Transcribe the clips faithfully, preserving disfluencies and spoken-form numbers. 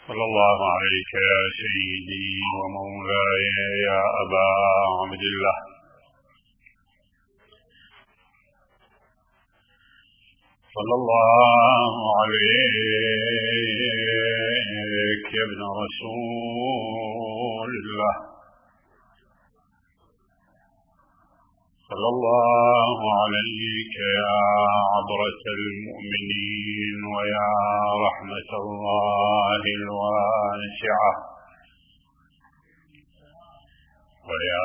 صلى الله عليك يا سيدي ومولاي يا أبا عبد الله. صلى الله عليك يا ابن رسول الله. صلى الله عليك يا عبرة المؤمنين ويا رحمة الله الواسعة ويا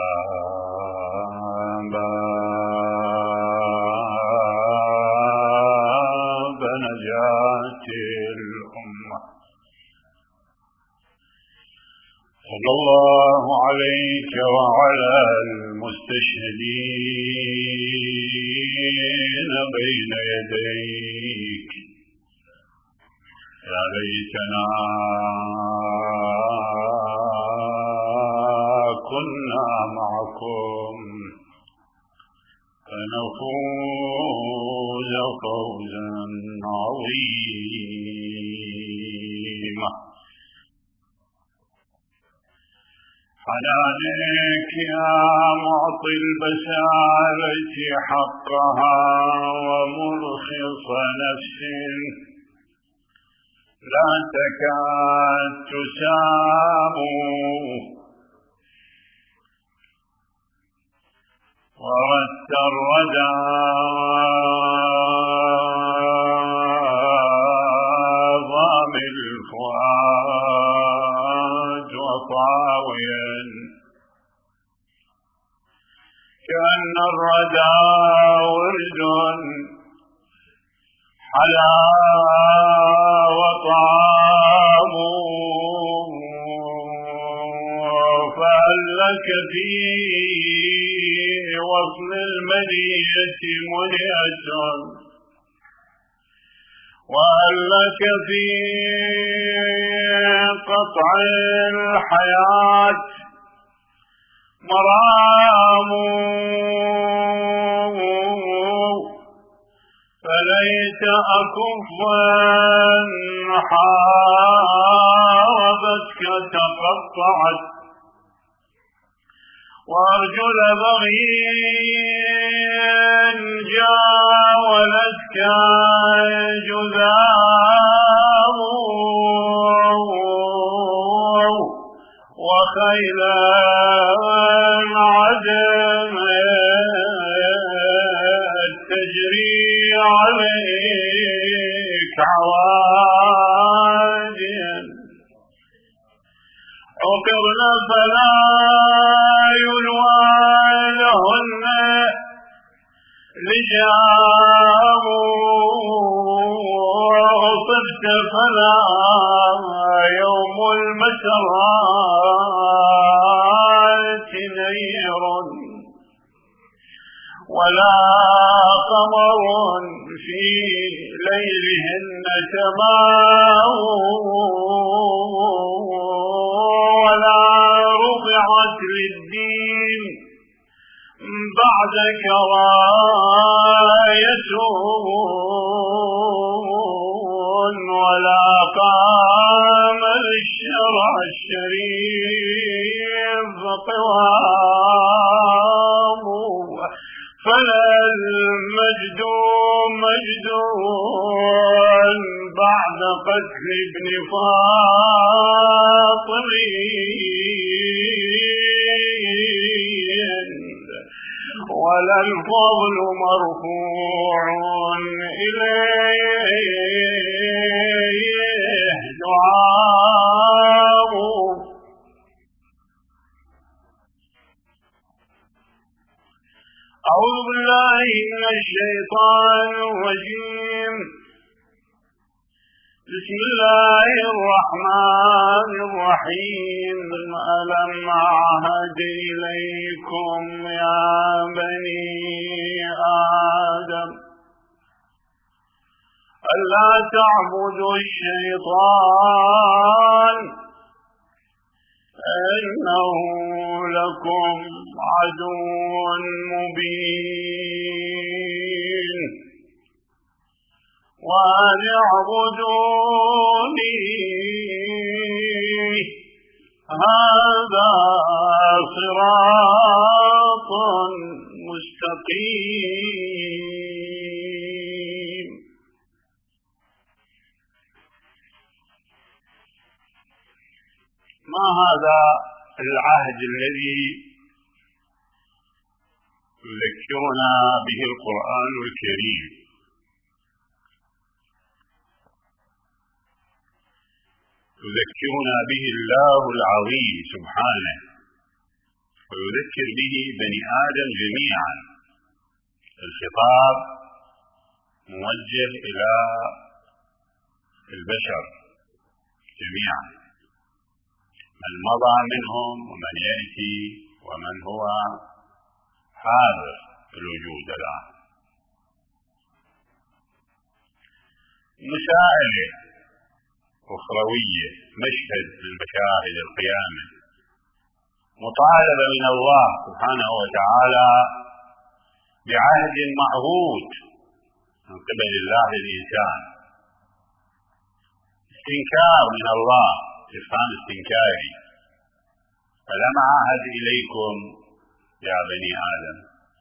باب نجاة الأمة. صلى الله عليك وعلى المستشهدين بين يديك. يا ليتنا كنا معكم فنفوز فوزا عظيما. حنانك يا معطي البسالة حقها ومرخص نفس لا تكاد تسام، وردت الردى ضامي الفؤاد وطاويا كأن الردى ورد حلا وطعام. فهل لك في وصل المنية منية، وهل لك في قطع الحياة مرام. فليت أكفا حاربتك تقطعت، وأرجل بغي جاولتك جذام، وخيلا عدمت تجري عليك عواديا. عقرن فلا يلوى لهن لجام، وصرت فلا يوم المسرات نير، ولا قمر في ليلهن تمام، ولا رفعت للدين بعدك راية، ولا قام للشرع الشريف قوام. فلا المجد مجد بعد قتل ابن فاطم، ولا الفضل مرفوع إليه دعاء. أعوذ بالله من الشيطان الرجيم. بسم الله الرحمن الرحيم. ألم أعهد إليكم يا بني آدم ألا تعبدوا الشيطان إنه لكم عدو مبين، وأن اعبدوني صراط مستقيم. ما هذا العهد الذي يذكرنا به القرآن الكريم؟ يذكرنا به الله العظيم سبحانه، ويذكر به بني آدم جميعا. الخطاب موجه إلى البشر جميعا، من مضى منهم ومن يأتي ومن هو حاضر الوجود الآن. مسائل أخروية، مشهد من مشاهد القيامة، مطالبة من الله سبحانه وتعالى بعهد معهود من قبل الله للإنسان، استنكار من الله، استفهام استنكاري: ألم أعهد إليكم يا بني آدم؟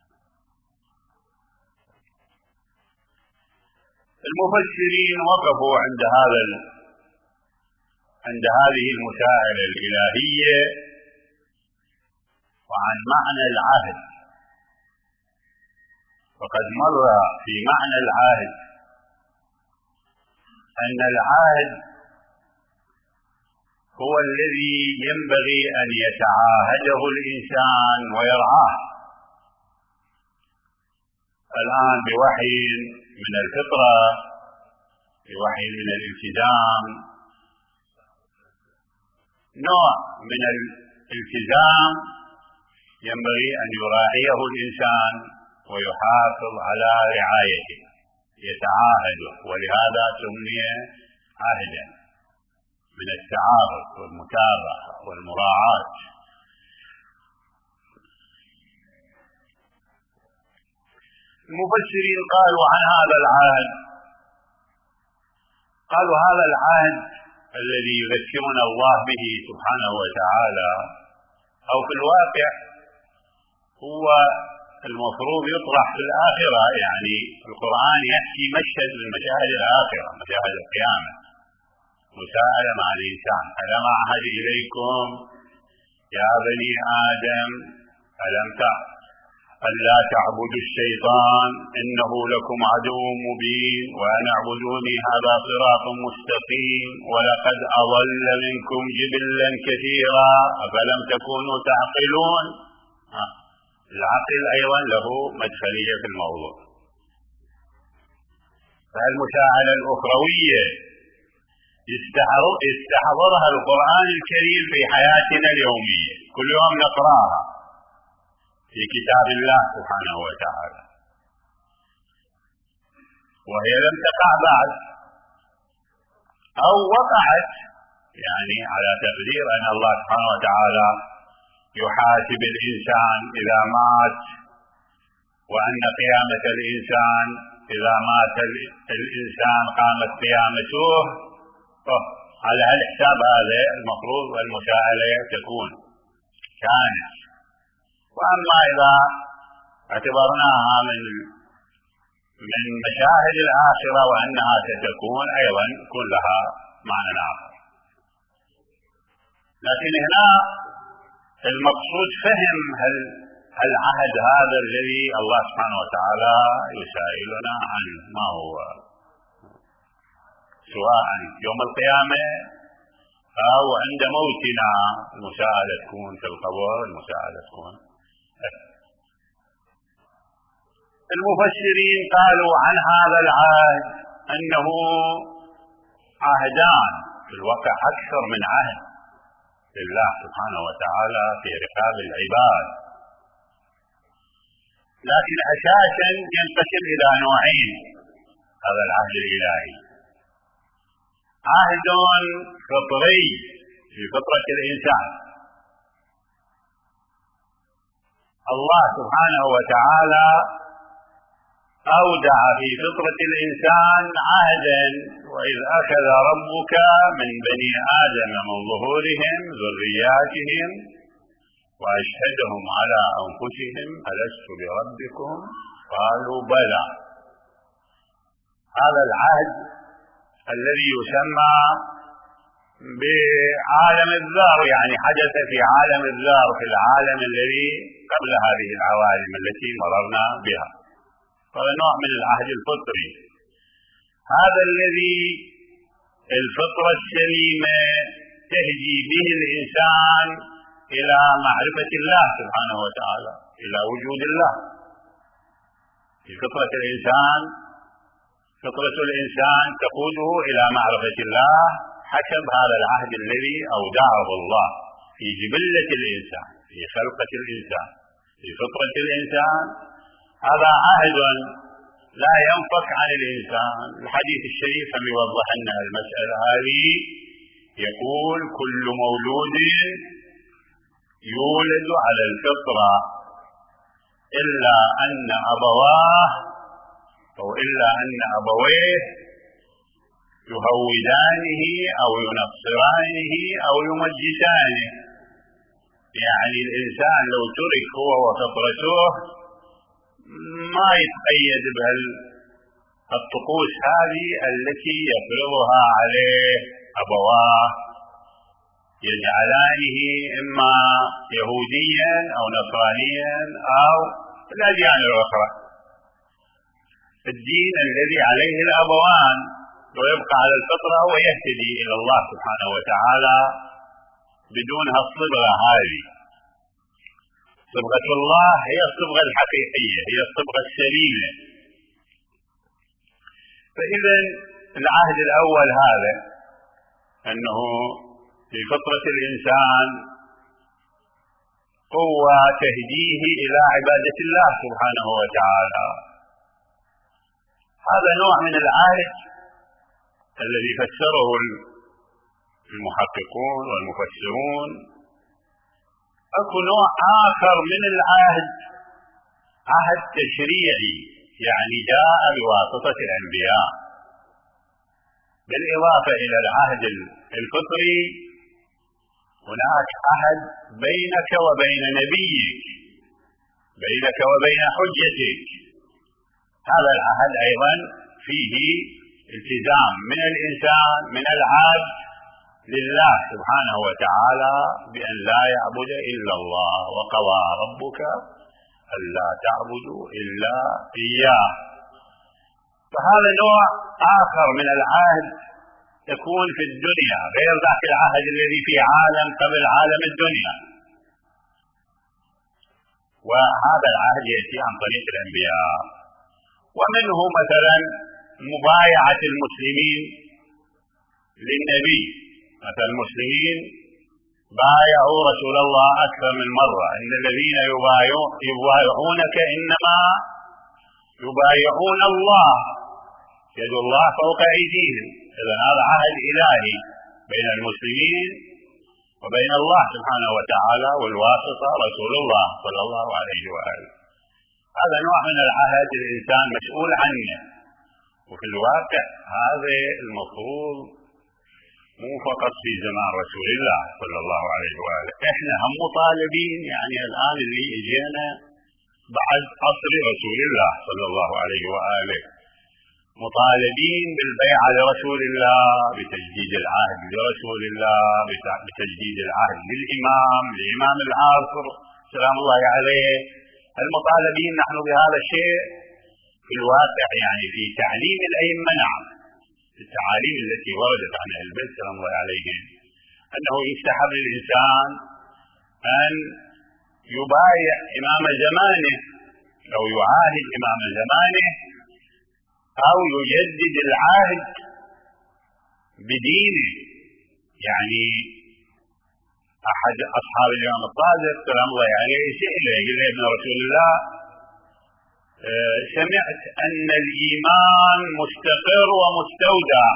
المفسرين وقفوا عند هذا عند هذه المسائل الإلهية وعن معنى العهد، وقد مر في معنى العهد أن العهد هو الذي ينبغي أن يتعاهده الإنسان ويرعاه. الآن بوحي من الفطرة، بوحي من الالتزام، نوع من الالتزام ينبغي أن يراعيه الإنسان ويحافظ على رعايته، يتعاهده، ولهذا سمي عهدا من التعارف والمتابعة والمراعاة. المفسرين قالوا عن هذا العهد، قالوا هذا العهد الذي يذكرنا الله به سبحانه وتعالى، أو في الواقع هو المفروض يطرح في الآخرة، يعني القرآن يحكي مشهد من مشاهد الآخرة، مشاهد القيامة، مساءلة مع الإنسان: ألم أعهد إليكم يا بني آدم ألم تعلموا ألا تعبدوا الشيطان إنه لكم عدو مبين وأن اعبدوني هذا صراط مستقيم ولقد أضل منكم جبلا كثيرا أفلم تكونوا تعقلون. العقل أيضا له مدخلية في الموضوع. فالمساءلة الأخروية يستحضرها القرآن الكريم في حياتنا اليومية، كل يوم نقرأها في كتاب الله سبحانه وتعالى، وهي لم تقع بعد أو وقعت، يعني على تقدير أن الله سبحانه وتعالى يحاسب الإنسان إذا مات، وأن قيامة الإنسان إذا مات الإنسان قامت قيامته. على الحساب هذا المفروض المساءلة تكون كانت. وأما إذا اعتبرناها من من مشاهد الآخرة وأنها ستكون، أيضا يكون لها معنى آخر. لكن هنا المقصود فهم هل العهد هذا الذي الله سبحانه وتعالى يسائلنا عنه ما هو، سواء يوم القيامة أو عند موتنا. المساءلة تكون في القبر، المساءلة تكون. المفسرين قالوا عن هذا العهد أنه عهدان، في الواقع أكثر من عهد لله سبحانه وتعالى في رقاب العباد، لكن أساسا ينقسم إلى نوعين هذا العهد الإلهي: عهد فطري في فطرة الإنسان، الله سبحانه وتعالى أودع في فطرة الإنسان عهدا: وإذ أخذ ربك من بني آدم من ظهورهم ذرياتهم وأشهدهم على أنفسهم ألست بربكم قالوا بلى. هذا العهد الذي يسمى بعالم الذر، يعني حدث في عالم الذر، في العالم الذي قبل هذه العوالم التي مررنا بها. هذا نوع من العهد الفطري، هذا الذي الفطرة السليمة تهدي به الإنسان إلى معرفة الله سبحانه وتعالى، إلى وجود الله. في فطرة الإنسان، فطرة الإنسان تقوده إلى معرفة الله حسب هذا العهد الذي أودعه الله في جبلة الإنسان، في خلقة الإنسان، في فطرة الإنسان. هذا عهد لا ينفك عن الإنسان. الحديث الشريف هم يوضح لنا المسألة هذه، يقول: كل مولود يولد على الفطرة إلا أن أبواه أو إلا أن أبويه يهودانه أو ينصرانه أو يمجسانه. يعني الإنسان لو ترك هو وفطرته ما يتقيد بالطقوس هذه التي يفرضها عليه أبواه، يجعلانه إما يهوديا أو نصرانيا أو الأديان الأخرى. الدين الذي عليه الأبوان ويبقى على الفطرة ويهتدي إلى الله سبحانه وتعالى بدون هالصبغة هذه. صبغة الله هي الصبغة الحقيقية، هي الصبغة السليمة. فإذا العهد الأول هذا أنه في فطرة الإنسان قوة تهديه إلى عبادة الله سبحانه وتعالى. هذا نوع من العهد الذي فسره المحققون والمفسرون. أكو نوع آخر من العهد، عهد تشريعي، يعني جاء بواسطة الأنبياء. بالإضافة إلى العهد الفطري هناك عهد بينك وبين نبيك، بينك وبين حجتك. هذا العهد أيضا فيه التزام من الإنسان، من العبد لله سبحانه وتعالى بأن لا يعبد إلا الله، وقضى ربك ألا تعبدوا إلا إياه. فهذا نوع آخر من العهد يكون في الدنيا غير ذاك العهد الذي في عالم قبل عالم الدنيا. وهذا العهد يأتي عن طريق الأنبياء، ومنه مثلا مبايعة المسلمين للنبي. مثلا المسلمين بايعوا رسول الله أكثر من مرة: إن الذين يبايعونك إنما يبايعون الله، يد الله فوق أيديهم. إذا هذا عهد إلهي بين المسلمين وبين الله سبحانه وتعالى، والواسطة رسول الله صلى الله عليه وآله. هذا نوع من العهد الإنسان مسؤول عنه. وفي الواقع هذا المفروض مو فقط في زمان رسول الله صلى الله عليه وآله، احنا هم مطالبين. يعني الآن اللي اجينا بعد عصر رسول الله صلى الله عليه وآله مطالبين بالبيعة لرسول الله، بتجديد العهد لرسول الله، بتجديد العهد للإمام لإمام العصر سلام الله عليه. المطالبين نحن بهذا الشيء. في الواقع يعني في تعليم الأئمة، نعم، التعاليم التي وردت عن أهل البيت سلام الله عليهم، أنه يستحب للإنسان أن يبايع إمام زمانه أو يعاهد إمام زمانه أو يجدد العهد بدينه. يعني أحد أصحاب الإمام الصادق سلام الله عليه سئل يقول ابن رسول الله: سمعت أن الإيمان مستقر ومستودع.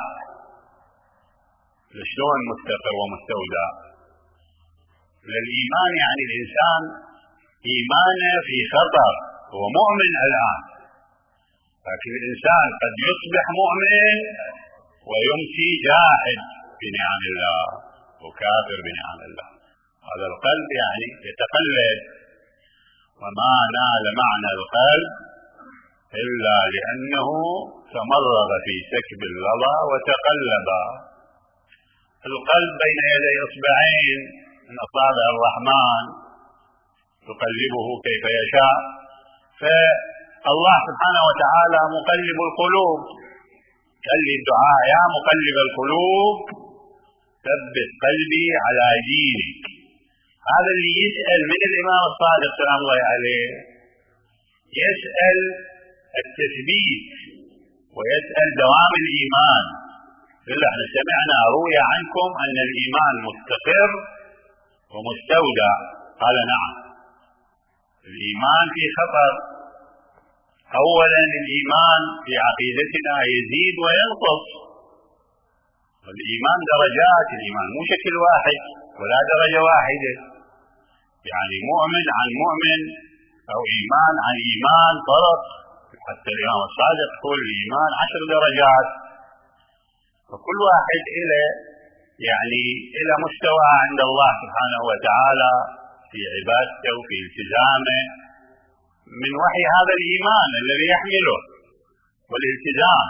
شلون مستقر ومستودع؟ الإيمان يعني الإنسان إيمانه في خطر، هو مؤمن الآن، لكن الإنسان قد يصبح مؤمن ويمسي جاحد بنعم الله وكافر بنعم الله. هذا القلب يعني يتقلب، وما نال معنى القلب إلا لأنه تمرغ في سكب اللظى وتقلب. القلب بين يدي إصبعين من أصابع الرحمن يقلبه كيف يشاء، فالله سبحانه وتعالى مقلب القلوب. قال لي الدعاء: يا مقلب القلوب ثبت قلبي على دينك. هذا اللي يسأل من الإمام الصادق سلام الله عليه، يسأل التثبيت ويسأل دوام الإيمان. إلا احنا سمعنا روي عنكم أن الإيمان مستقر ومستودع. قال: نعم، الإيمان في خطر. أولا الإيمان في عقيدتنا يزيد وينقص، والإيمان درجات، الإيمان مو شكل واحد ولا درجة واحدة، يعني مؤمن عن مؤمن أو إيمان عن إيمان فرق. حتى الإمام الصادق يقول الإيمان عشر درجات، فكل واحد إلى يعني إلى مستوى عند الله سبحانه وتعالى في عبادته وفي التزامه من وحي هذا الإيمان الذي يحمله والالتزام.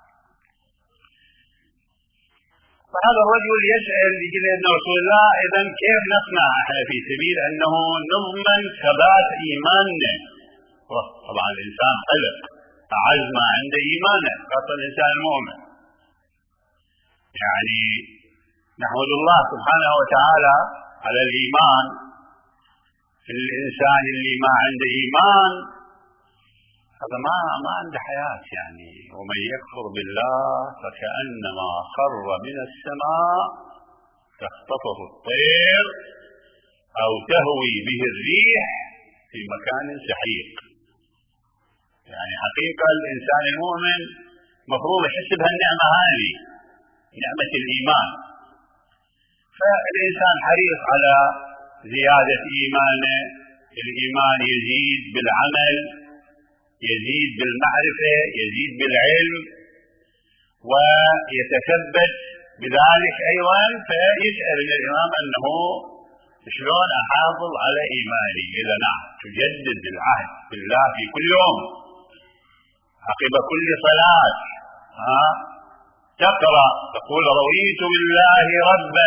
فهذا الرجل يسأل يقول ابن رسول الله: إذا كيف نصنع احنا في سبيل أنه نضمن ثبات إيماننا؟ طبعا الإنسان قلق، أعز ما عنده إيمانه، خاصة الإنسان المؤمن. يعني نحمد الله سبحانه وتعالى على الإيمان. الإنسان اللي ما عنده إيمان هذا ما ما عنده حياة. يعني ومن يكفر بالله فكأنما خر من السماء تخطفه الطير أو تهوي به الريح في مكان سحيق. يعني حقيقة الإنسان المؤمن مفروض يحس بهالنعمة هذه، نعمة الإيمان. فالإنسان حريص على زيادة إيمانه. الإيمان يزيد بالعمل، يزيد بالمعرفة، يزيد بالعلم، ويتثبت بذلك أيضا. فيسأل الإمام أنه شلون أحافظ على إيماني؟ إذا نعم، تجدد العهد بالله في كل يوم عقب كل صلاة، ها تقرأ تقول: رضيت بالله ربا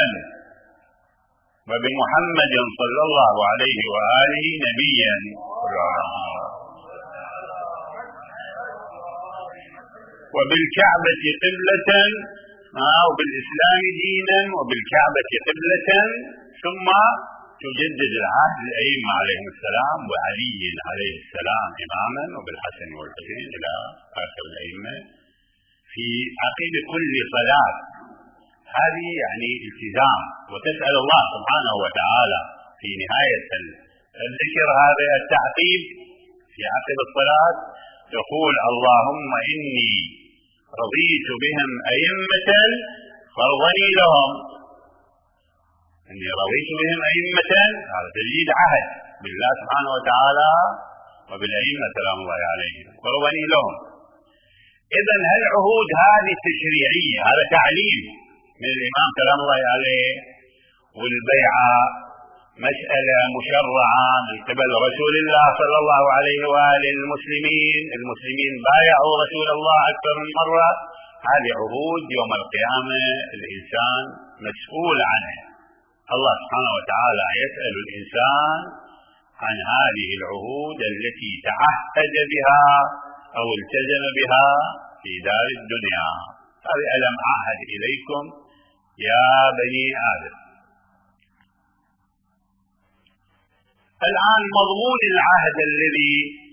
وبمحمد صلى الله عليه وآله نبيا وبالكعبة قبلة، وبالإسلام دينا وبالكعبة قبلة. ثم تجدد العهد الأئمة عليهم السلام وعلي عليه السلام إماما وبالحسن والحسين إلى آخر الأئمة في عقب كل صلاة. هذه يعني التزام. وتسأل الله سبحانه وتعالى في نهاية الذكر هذا التعقيب في عقب الصلاة، تقول: اللهم إني رضيت بهم أئمة فارضني لهم. إني رضيت بهم أئمة، هذا تجديد عهد بالله سبحانه وتعالى وبالأئمة سلام الله عليهم، فارضني لهم. إذن هالعهود هذه التشريعية، هذا تعليم من الإمام سلام الله عليه، والبيعة مسألة مشرعة من قبل رسول الله صلى الله عليه وآله. المسلمين المسلمين بايعوا رسول الله أكثر من مرة. هذه عهود يوم القيامة الإنسان مسؤول عنها. الله سبحانه وتعالى يسأل الإنسان عن هذه العهود التي تعهد بها أو التزم بها في دار الدنيا. هذه ألم أعهد إليكم يا بني آدم. الآن مضمون العهد الذي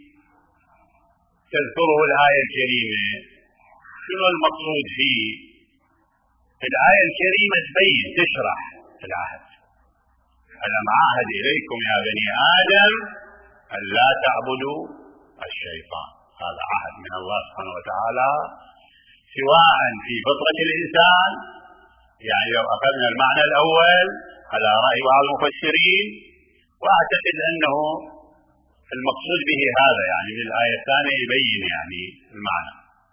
تذكره الآية الكريمة، شنو المقصود فيه؟ الآية الكريمة تبين تشرح العهد. ألم أعهد إليكم يا بني آدم أن لا تعبدوا الشيطان. هذا عهد من الله سبحانه وتعالى، سواء في فطرة الإنسان، يعني لو أخذنا المعنى الأول على رأي بعض المفسرين، وأعتقد أنه المقصود به هذا، يعني من الآية الثانية يبين يعني المعنى.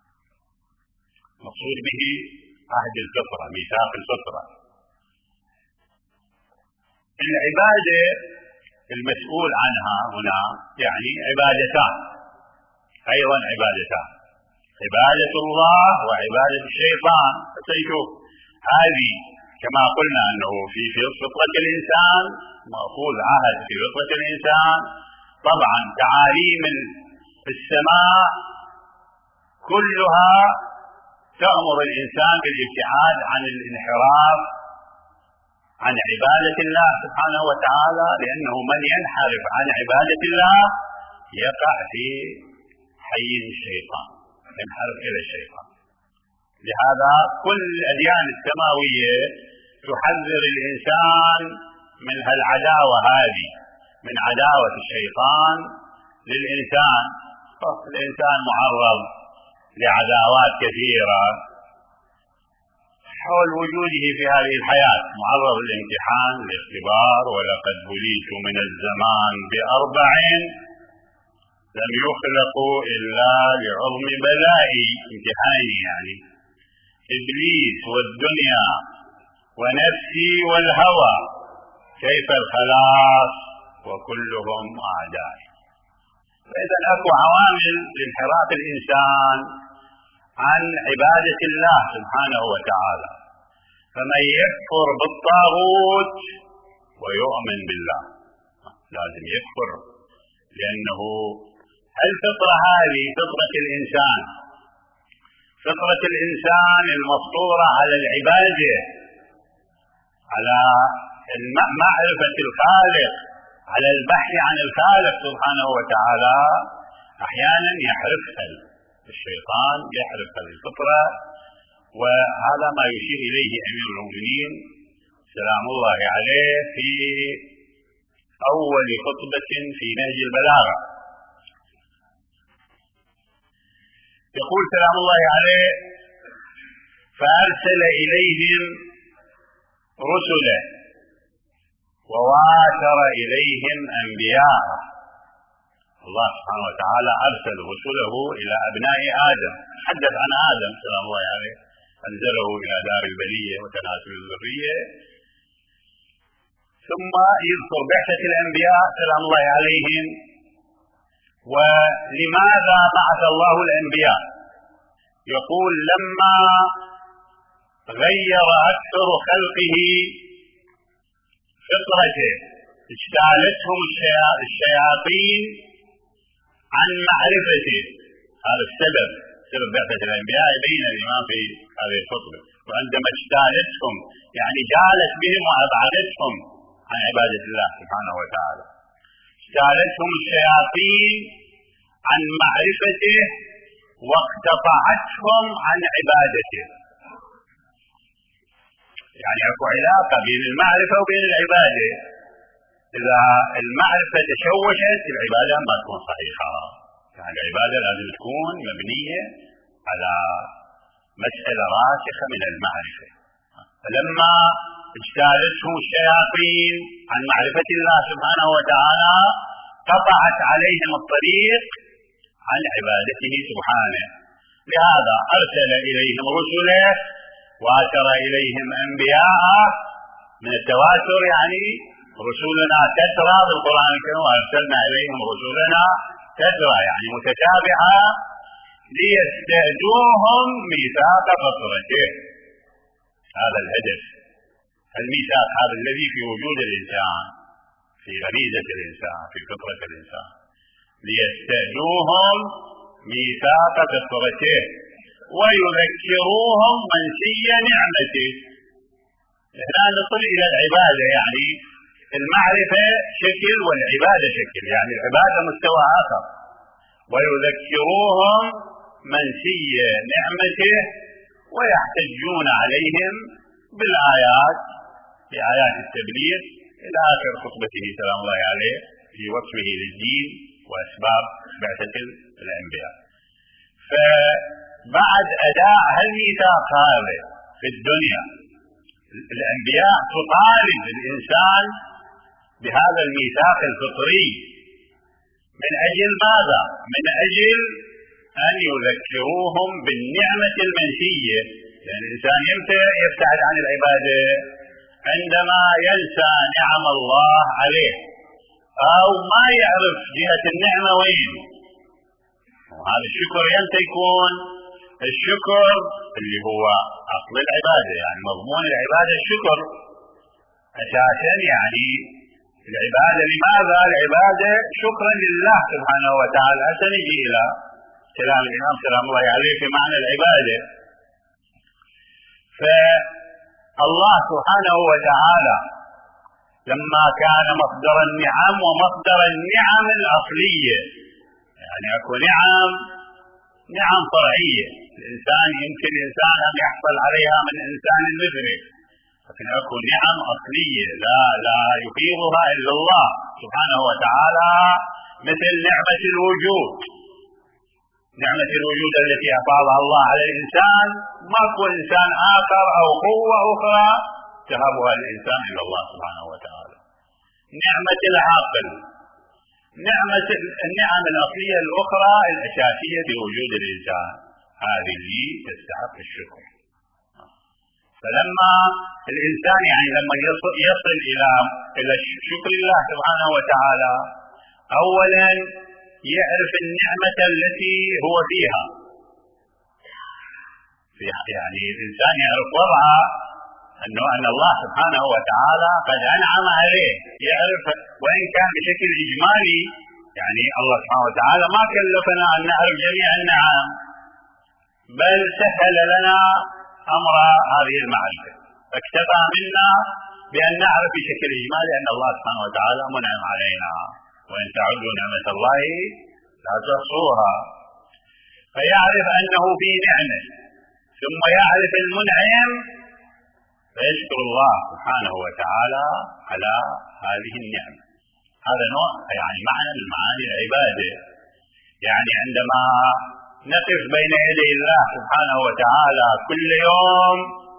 مقصود به عهد الفطرة، ميثاق الفطرة. العبادة المسؤول عنها هنا يعني عبادتان، أيضا عبادتان، عبادة الله وعبادة الشيطان. فسيشوف هذه كما قلنا أنه في فطرة الإنسان مأخوذ عهد في فطرة الإنسان. طبعا تعاليم السماء كلها تأمر الإنسان بالابتعاد عن الانحراف عن عبادة الله سبحانه وتعالى، لأنه من ينحرف عن عبادة الله يقع في حيز الشيطان، ينحرف إلى الشيطان. لهذا كل الأديان السماوية تحذر الإنسان من هالعداوة هذه، من عداوة الشيطان للإنسان. الإنسان معرض لعداوات كثيرة حول وجوده في هذه الحياة، معرض للامتحان للاختبار. ولقد بليت من الزمان بأربع لم يخلقوا إلا لعظم بلائي، امتحاني يعني إبليس والدنيا ونفسي والهوى، كيف الخلاص وكلهم أعداء. فإذا أكو عوامل لانحراف الإنسان عن عبادة الله سبحانه وتعالى. فمن يكفر بالطاغوت ويؤمن بالله لازم يكفر، لأنه الفطرة هذه فطرة الإنسان، فطرة الإنسان المفطورة على العبادة، على معرفة الخالق، على البحث عن الخالق سبحانه وتعالى. أحيانا يحرفها الشيطان، يحرف الفطرة، وهذا ما يشير إليه أمير المؤمنين سلام الله عليه في أول خطبة في نهج البلاغة. يقول سلام الله عليه: فأرسل إليهم رسلا وواتر إليهم أنبياء. الله سبحانه وتعالى أرسل رسله إلى أبناء آدم، حدث عن آدم سلام الله عليه، أنزله إلى دار البلية وتناسل الذرية، ثم يذكر بعثة الأنبياء سلام الله عليهم. ولماذا بعث الله الأنبياء؟ يقول: لما غير أكثر خلقه فطرته اجتالتهم الشياطين عن معرفته. هذا السبب، سبب بعثة الأنبياء يبين الإمام في هذه الخطبة. وعندما اجتالتهم يعني جالت بهم وأبعدتهم عن عبادة الله سبحانه وتعالى. اجتالتهم الشياطين عن معرفته واقتطعتهم عن عبادته. يعني اكو علاقة بين المعرفة وبين العبادة. إذا المعرفة تشوشت العبادة ما تكون صحيحة. يعني العبادة لازم تكون مبنية على مسألة راسخة من المعرفة. فلما اجتالتهم الشياطين عن معرفة الله سبحانه وتعالى قطعت عليهم الطريق عن عبادته سبحانه. لهذا أرسل إليهم رسله واتر إليهم أنبياء. من التواتر يعني رسولنا تترى بالقرآن الكريم، وأرسلنا إليهم رسولنا تترى يعني متتابعة ليستهدوهم ميثاق فطرته. هذا الهدف، الميثاق هذا الذي في وجود الإنسان، في غريزة الإنسان، في فطرة الإنسان، ليستهدوهم ميثاق فطرته ويذكروهم منسي نعمته. هنا نصل إلى العبادة، يعني المعرفة شكل والعبادة شكل، يعني العبادة مستوى آخر. ويذكروهم منسي نعمته ويحتجون عليهم بالآيات، بآيات التبليغ إلى آخر خطبته سلام الله عليه في وصفه للدين وأسباب بعثة الأنبياء. فبعد أداء هالميثاق هذا في الدنيا، الأنبياء تطالب الإنسان بهذا الميثاق الفطري. من أجل ماذا؟ من أجل أن يذكروهم بالنعمة المنسية. يعني الإنسان يمتى يبتعد عن العبادة؟ عندما ينسى نعم الله عليه أو ما يعرف جهة النعمة وين. وهذا الشكر يمتى يكون؟ الشكر اللي هو أصل العبادة، يعني مضمون العبادة الشكر أساسا. يعني العبادة لماذا؟ العبادة شكرا لله سبحانه وتعالى. سنجي إلى كلام الإمام سلام الله عليه في معنى العبادة. فالله سبحانه وتعالى لما كان مصدر النعم ومصدر النعم الأصلية، يعني أكو نعم نعم فرعية الإنسان يمكن الإنسان أن يحصل عليها من إنسان مثله، لكن أكو نعم أصلية لا لا يفيضها إلا الله سبحانه وتعالى، مثل نعمة الوجود. نعمة الوجود التي أفاضها الله على الإنسان ماكو إنسان آخر أو قوة أخرى تهبها الإنسان إلا الله سبحانه وتعالى. نعمة العقل، نعمة النعم الأصلية الأخرى الأساسية بوجود الإنسان، هذه اللي تستحق الشكر. فلما الإنسان يعني لما يصل, يصل إلى إلى شكر الله سبحانه وتعالى، أولا يعرف النعمة التي هو فيها، يعني الإنسان يعرف وضعه أنه أن الله سبحانه وتعالى قد أنعم عليه، يعرف وإن كان بشكل إجمالي، يعني الله سبحانه وتعالى ما كلفنا أن نعرف جميع النعم، بل سهل لنا أمر هذه المعرفة، فاكتفى منا بأن نعرف بشكل إجمالي أن الله سبحانه وتعالى منعم علينا، وإن تعدوا نعمة الله لا تحصوها. فيعرف أنه في نعمة، ثم يعرف المنعم فيشكر الله سبحانه وتعالى على هذه النعمة. هذا نوع يعني معنى من معاني العبادة. يعني عندما نقف بين يدي الله سبحانه وتعالى كل يوم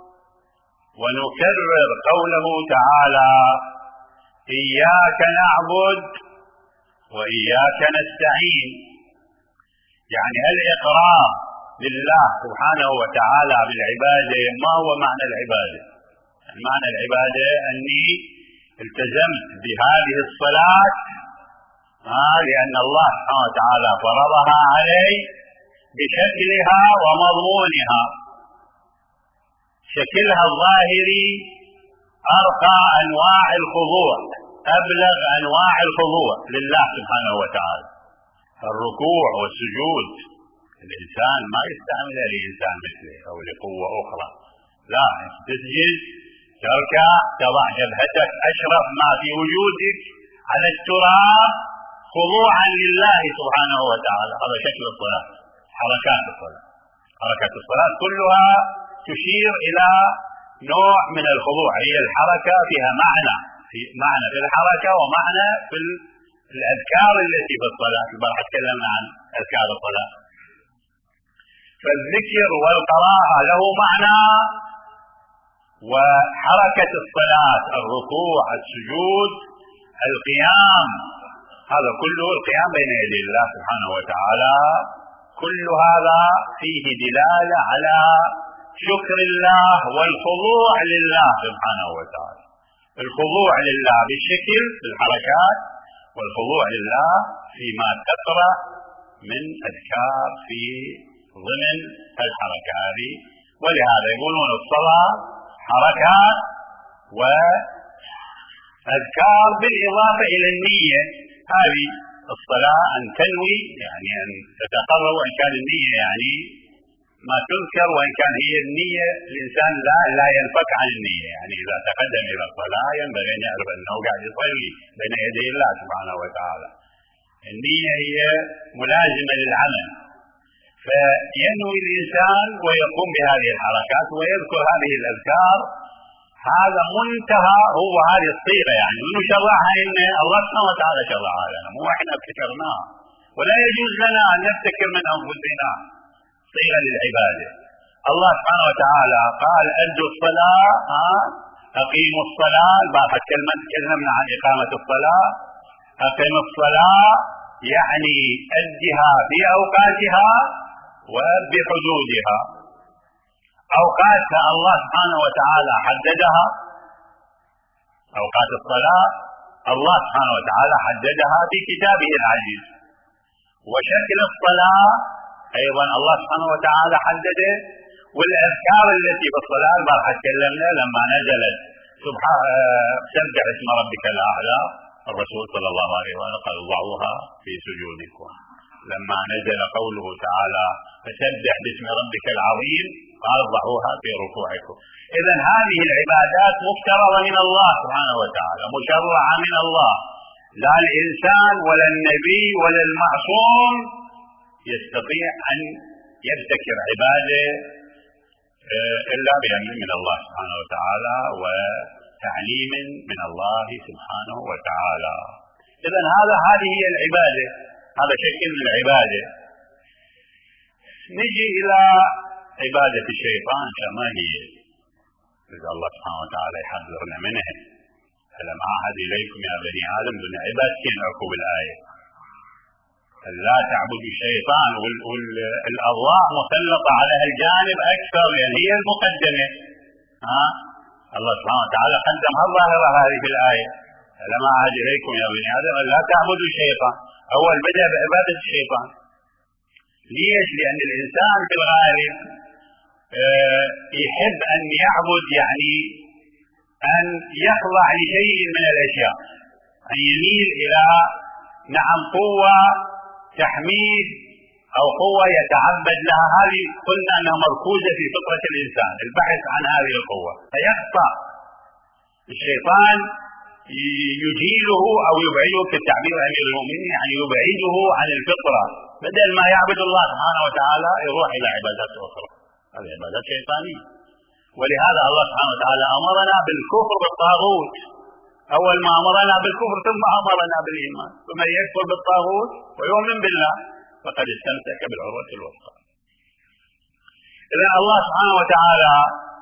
ونكرر قوله تعالى: إياك نعبد وإياك نستعين، يعني الإقرار لله سبحانه وتعالى بالعبادة. ما هو معنى العبادة؟ معنى العبادة أني التزمت بهذه الصلاة لأن الله سبحانه وتعالى فرضها علي بشكلها ومضمونها. شكلها الظاهري أرقى أنواع الخضوع، أبلغ أنواع الخضوع لله سبحانه وتعالى. الركوع والسجود الإنسان ما يستعمل لإنسان مثله أو لقوة أخرى، لا، تسجد تركع تضع جبهتك أشرف ما في وجودك على التراب خضوعا لله سبحانه وتعالى. هذا شكل الصلاة، حركات الصلاة. حركات الصلاة كلها تشير إلى نوع من الخضوع، هي الحركة فيها معنى، في معنى في الحركة ومعنى في الأذكار التي في الصلاة. البارحة تكلمنا عن أذكار الصلاة. فالذكر والقراءة له معنى، وحركة الصلاة الركوع السجود القيام، هذا كله القيام بين يدي الله سبحانه وتعالى، كل هذا فيه دلالة على شكر الله والخضوع لله سبحانه وتعالى. الخضوع لله بالشكل في الحركات، والخضوع لله فيما تقرأ من أذكار في ضمن الحركات. ولهذا يقولون الصلاة حركات وأذكار بالإضافة إلى النية. هذه الصلاة أن تنوي، يعني أن تتقرب، وإن كان النية يعني ما تذكر، وإن كان هي النية الإنسان لا لا ينفك عن النية. يعني إذا تقدم إلى الصلاة ينبغي أن يعرف أنه قاعد يصلي بين يدي الله سبحانه وتعالى. النية هي ملازمة للعمل، فينوي الإنسان ويقوم بهذه الحركات ويذكر هذه الأذكار. هذا منتهى، هو هذه الصيغة، يعني منو شرعها؟ إن الله سبحانه وتعالى شرعها لنا، مو إحنا ابتكرناها. ولا يجوز لنا أن نبتكر من أنفسنا صيغة للعبادة. الله سبحانه وتعالى قال: أدوا الصلاة، أقيموا الصلاة. بعد كلمة تكلمنا عن إقامة الصلاة. أقيم الصلاة يعني أدها في أوقاتها وبحدودها. أوقاتها الله سبحانه وتعالى حددها، أوقات الصلاة الله سبحانه وتعالى حددها في كتابه العزيز، وشكل الصلاة أيضا الله سبحانه وتعالى حدده، والأذكار التي في الصلاة البارحة تكلمنا لما نزلت سبحان سبح اسم ربك الأعلى، الرسول صلى الله عليه وسلم قال ضعوها في سجودكم. لما نزل قوله تعالى فسبح باسم ربك العظيم قال ضعوها في ركوعكم. إذن هذه العبادات مفترضة من الله سبحانه وتعالى، مشرعة من الله، لا الإنسان ولا النبي ولا المعصوم يستطيع أن يبتكر عبادة إلا بأمر من الله سبحانه وتعالى وتعليم من الله سبحانه وتعالى. إذن هذا هذه هي العبادة، هذا شكل من العبادة. نجي إلى عبادة الشيطان كما هي، إذا الله سبحانه وتعالى يحذرنا منها. ألم أعهد إليكم يا بني آدم دون عبادتين عقوب الآية لا تعبدوا الشيطان، والأضواء مسلطة على الجانب أكثر لأن هي المقدمة. ها الله سبحانه وتعالى قدم الظاهرة هذه في الآية ألم أعهد إليكم يا بني آدم لا تعبدوا الشيطان، أول بدأ بعبادة الشيطان. ليش؟ لأن الإنسان في الغالب يحب أن يعبد، يعني أن يخضع لشيء من الأشياء، أن يميل إلى نعم قوة تحميد أو قوة يتعبد لها. هذه قلنا أنها مركوزة في فطرة الإنسان، البحث عن هذه القوة. فيخطأ الشيطان يجيله أو يبعده، في التعبير أمير المؤمنين يعني يبعده عن الفطرة، بدل ما يعبد الله سبحانه وتعالى يروح إلى عبادات أخرى، هذه عبادات شيطانية. ولهذا الله سبحانه وتعالى أمرنا بالكفر بالطاغوت، أول ما أمرنا بالكفر ثم أمرنا بالإيمان، فمن يكفر بالطاغوت ويؤمن بالله فقد استمسك بالعروة الوثقى. إذن الله سبحانه وتعالى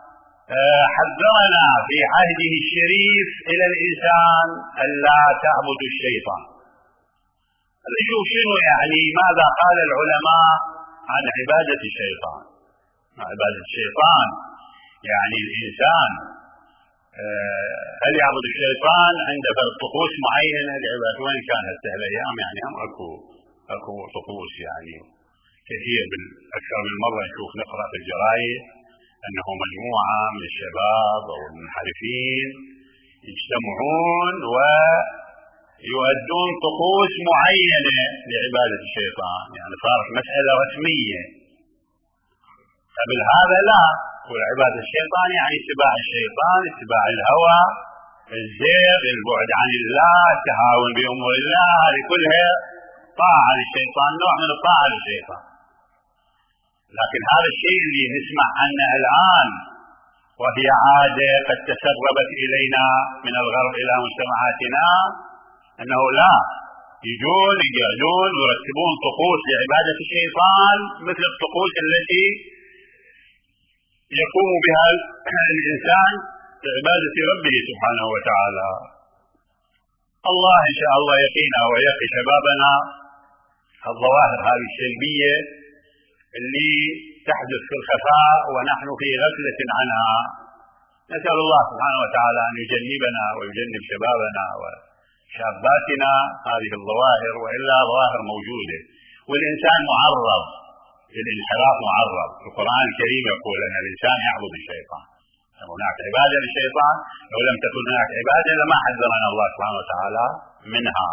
حذرنا في عهده الشريف إلى الإنسان ألا تعبد الشيطان. نشوف شنو يعني ماذا قال العلماء عن عبادة الشيطان. عبادة الشيطان يعني الإنسان هل يعبد الشيطان عند طقوس معينة لعبادة، وين كان هسه الأيام يعني هم أكو أكو طقوس يعني كثير، أكثر من مرة نشوف نقرأ في الجرايد أنه مجموعة من الشباب أو المنحرفين يجتمعون ويؤدون طقوس معينة لعبادة الشيطان، يعني صارت مسألة رسمية. قبل هذا لا، والعبادة الشيطان يعني اتباع الشيطان، اتباع الهوى، الزيغ، البعد عن الله، التهاون بأمور الله، هذه كلها طاعة للشيطان، نوع من الطاعة للشيطان. لكن هذا الشيء اللي نسمع عنه الآن وهي عادة قد تسربت إلينا من الغرب إلى مجتمعاتنا، أنه لا، يجون يقعدون ويرتبون طقوس لعبادة الشيطان مثل الطقوس التي يقوم بها الإنسان لعبادة ربه سبحانه وتعالى. الله إن شاء الله يقينا ويقي شبابنا الظواهر هذه السلبية اللي تحدث في الخفاء ونحن في غفلة عنها. نسأل الله سبحانه وتعالى أن يجنبنا ويجنب شبابنا وشاباتنا هذه الظواهر، وإلا ظواهر موجودة والإنسان معرض للانحراف، معرض. القرآن الكريم يقول أن الإنسان يعبد الشيطان، هناك عبادة للشيطان، لو لم تكن هناك عبادة لما حذرنا الله سبحانه وتعالى منها.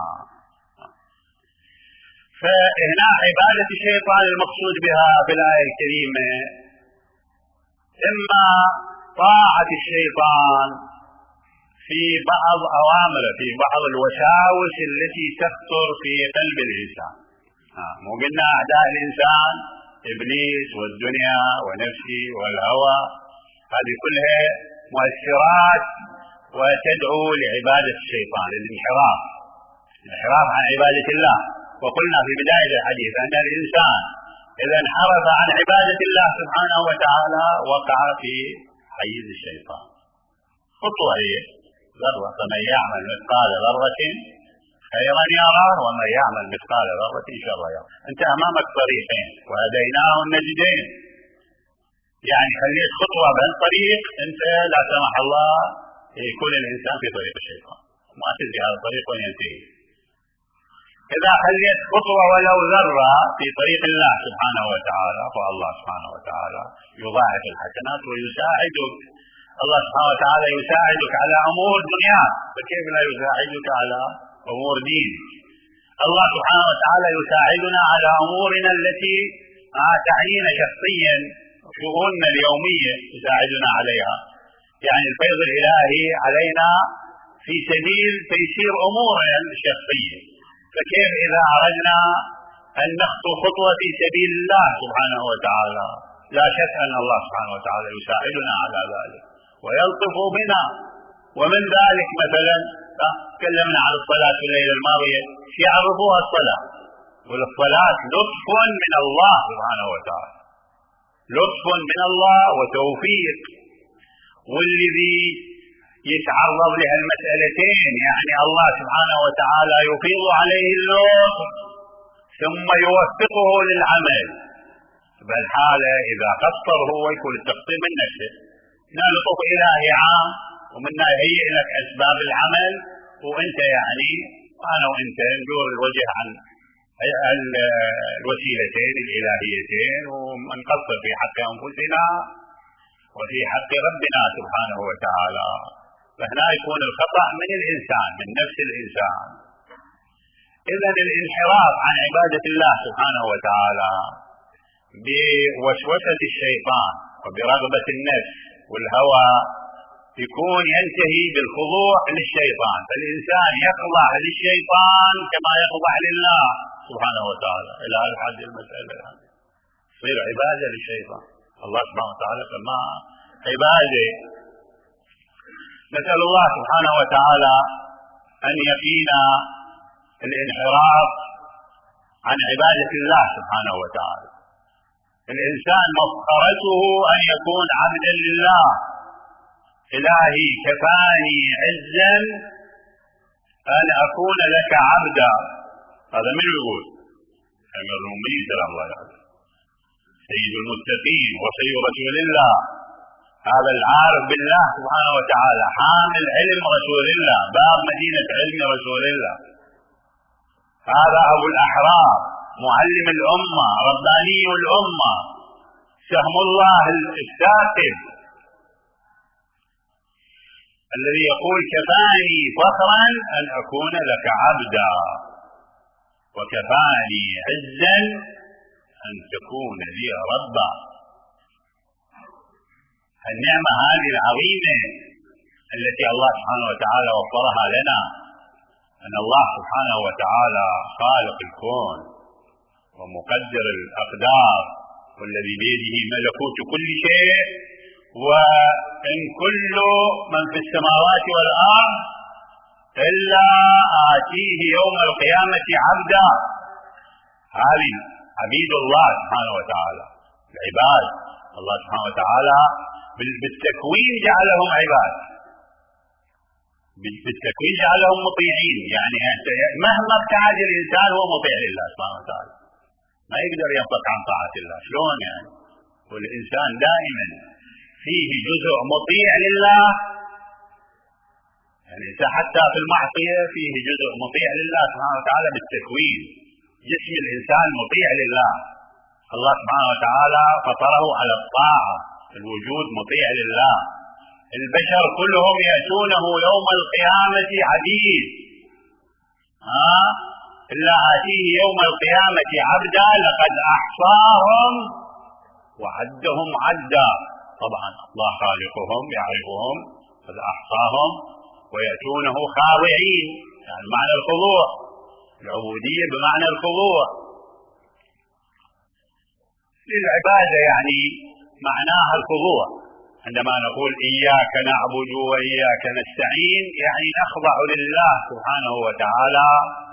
فهنا عبادة الشيطان المقصود بها في الآية الكريمة إما طاعة الشيطان في بعض أوامره، في بعض الوساوس التي تخطر في قلب الإنسان. مو قلنا أعداء الإنسان إبليس والدنيا ونفسي والهوى، هذه كلها مؤثرات وتدعو لعبادة الشيطان، الانحراف، الانحراف عن عبادة الله. وقلنا في بداية الحديث أن الإنسان إذا انحرف عن عبادة الله سبحانه وتعالى وقع في حيز الشيطان. خطوة هي ذرة، فمن يعمل مثقال ذرة خيرا يراه ومن يعمل مثقال ذرة شرا يراه. أنت أمامك طريقين وهديناه النجدين، يعني خليك خطوة بهالطريق، أنت لا سمح الله يكون الإنسان في طريق الشيطان، ما تدري هذا الطريق وين ينتهي. إذا خليت خطوة ولو ذرة في طريق الله سبحانه وتعالى، فالله سبحانه وتعالى يضاعف الحسنات ويساعدك. الله سبحانه وتعالى يساعدك على أمور دنياك، فكيف لا يساعدك على أمور دينك؟ الله سبحانه وتعالى يساعدنا على أمورنا التي تعنينا شخصيا، شؤوننا اليومية يساعدنا عليها. يعني الفيض الإلهي علينا في سبيل تيسير أمورنا الشخصية، فكيف إذا أردنا أن نخطو خطوة في سبيل الله سبحانه وتعالى؟ لا شك أن الله سبحانه وتعالى يساعدنا على ذلك ويلطف بنا. ومن ذلك مثلا تكلمنا عن الصلاة في الليلة الماضية، يعرفوها الصلاة، والصلاة لطف من الله سبحانه وتعالى، لطف من الله وتوفيق. والذي يتعرض لها المسألتين، يعني الله سبحانه وتعالى يفيض عليه اللطف ثم يوفقه للعمل. بالحالة إذا قصر هو يكون التقصير من نفسه، من لطف إلهي عام ومنا يهيئ لك أسباب العمل، وأنت يعني أنا وأنت ندور الوجه عن الوسيلتين الإلهيتين ونقصر في حق أنفسنا وفي حق ربنا سبحانه وتعالى. فهنا يكون الخطأ من الإنسان، من نفس الإنسان. إذن الانحراف عن عبادة الله سبحانه وتعالى بوسوسة الشيطان وبرغبة النفس والهوى يكون ينتهي بالخضوع للشيطان، فالإنسان يخضع للشيطان كما يخضع لله سبحانه وتعالى. إلى هذا الحد المسألة يعني تصير عبادة للشيطان، الله سبحانه وتعالى كما عبادة. نسأل الله سبحانه وتعالى أن يقينا الانحراف عن عبادة الله سبحانه وتعالى. الإنسان مفخرته أن يكون عبدا لله. إلهي كفاني عزا أن أكون لك عبدا. هذا من يقول؟ أمير المؤمنين سلام الله عليه، سيد المتقين وسيد رسول الله، هذا العارف بالله سبحانه وتعالى، حامل علم رسول الله، باب مدينة علم رسول الله، هذا أبو الأحرار، معلم الأمة، رباني الأمة، سهم الله الساقب، الذي يقول كفاني فخرا أن أكون لك عبدا، وكفاني عزا أن تكون لي ربا. النعمة هذه العظيمة التي الله سبحانه وتعالى وفرها لنا، أن الله سبحانه وتعالى خالق الكون ومقدر الأقدار، والذي بيده ملكوت كل شيء، وإن كل من في السماوات والأرض إلا آتيه يوم القيامة عبدا. هذه عبيد الله سبحانه وتعالى، العباد. الله سبحانه وتعالى بالتكوين جعلهم عباد، بالتكوين جعلهم مطيعين. يعني مهما ابتعد الإنسان هو مطيع لله سبحانه وتعالى، ما يقدر ينفك عن طاعة الله. شلون يعني؟ والإنسان دائما فيه جزء مطيع لله، يعني حتى في المعصية فيه جزء مطيع لله سبحانه وتعالى بالتكوين. جسم الإنسان مطيع لله، الله سبحانه وتعالى فطره على الطاعة، الوجود مطيع لله. البشر كلهم يأتونه يوم القيامة عبيد، ها إلا آتيه يوم القيامة عبدا لقد أحصاهم وعدهم عدا. طبعا الله خالقهم يعرفهم، قد أحصاهم ويأتونه خاضعين، يعني معنى الخضوع، العبودية بمعنى الخضوع للعبادة، يعني معناها الخضوع. عندما نقول إياك نعبد وإياك نستعين، يعني نخضع لله سبحانه وتعالى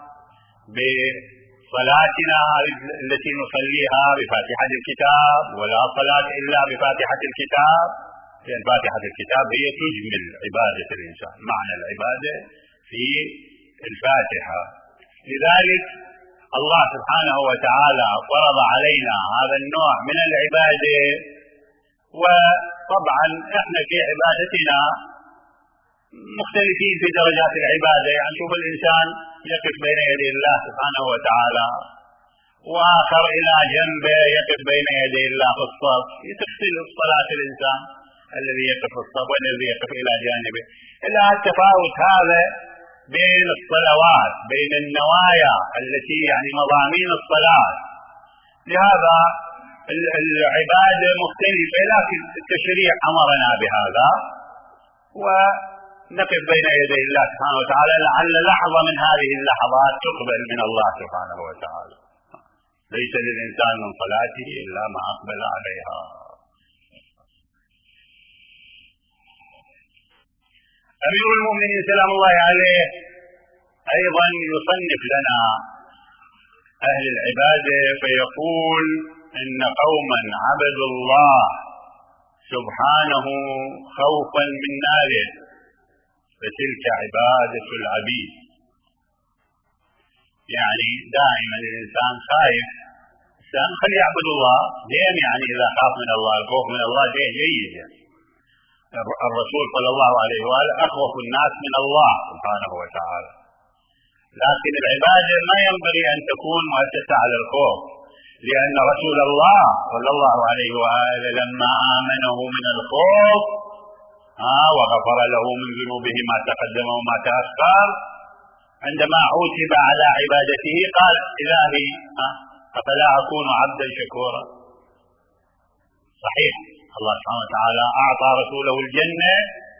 بصلاتنا التي نصليها بفاتحة الكتاب، ولا صلاة إلا بفاتحة الكتاب، لأن فاتحة الكتاب هي تجمل عبادة الإنسان، معنى العبادة في الفاتحة. لذلك الله سبحانه وتعالى فرض علينا هذا النوع من العبادة. وطبعا احنا في عبادتنا مختلفين في درجات العبادة. يعني شوف الإنسان يقف بين يدي الله سبحانه وتعالى، وآخر إلى جنبه يقف بين يدي الله في الصف، تختلف صلاة الإنسان الذي يقف في الصف والذي يقف إلى جانبه. إلى التفاوت هذا بين الصلوات، بين النوايا التي يعني مضامين الصلاة. لهذا العبادة مختلفة، لكن التشريع أمرنا بهذا، ونقف بين يدي الله سبحانه وتعالى لعل لحظة من هذه اللحظات تقبل من الله سبحانه وتعالى. ليس للإنسان من صلاته إلا ما أقبل عليها. أمير المؤمنين سلام الله عليه أيضا يصنف لنا أهل العبادة فيقول إن قوما عبدوا الله سبحانه خوفا من ناره فتلك عبادة العبيد. يعني دائما الإنسان خايف، الإنسان خلي يعبد الله زين، يعني إذا خاف من الله، الخوف من الله شيء جيد. يعني الرسول صلى الله عليه وآله أخوف الناس من الله سبحانه وتعالى، لكن العبادة ما ينبغي أن تكون مؤسسة على الخوف، لأن رسول الله صلى الله عليه وآله لما آمنه من الخوف آه وغفر له من ذنوبه ما تقدم وما تأخر، عندما عوتب على عبادته قال إلهي آه أفلا أكون عبدا شكورا. صحيح الله سبحانه وتعالى أعطى رسوله الجنة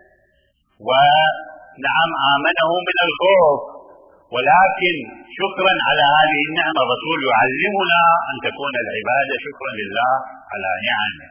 ونعم آمنه من الخوف، ولكن شكرا على هذه النعمة الرسول يعلمنا أن تكون العبادة شكرا لله على نعمه.